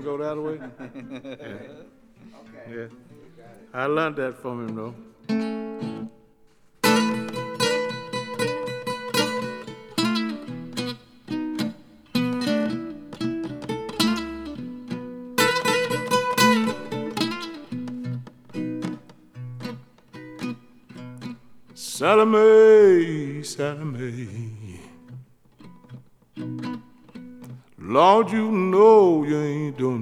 Go that way? Yeah. Yeah. I learned that from him, though. Sally Mae, Sally Mae, Lord, you know you ain't doing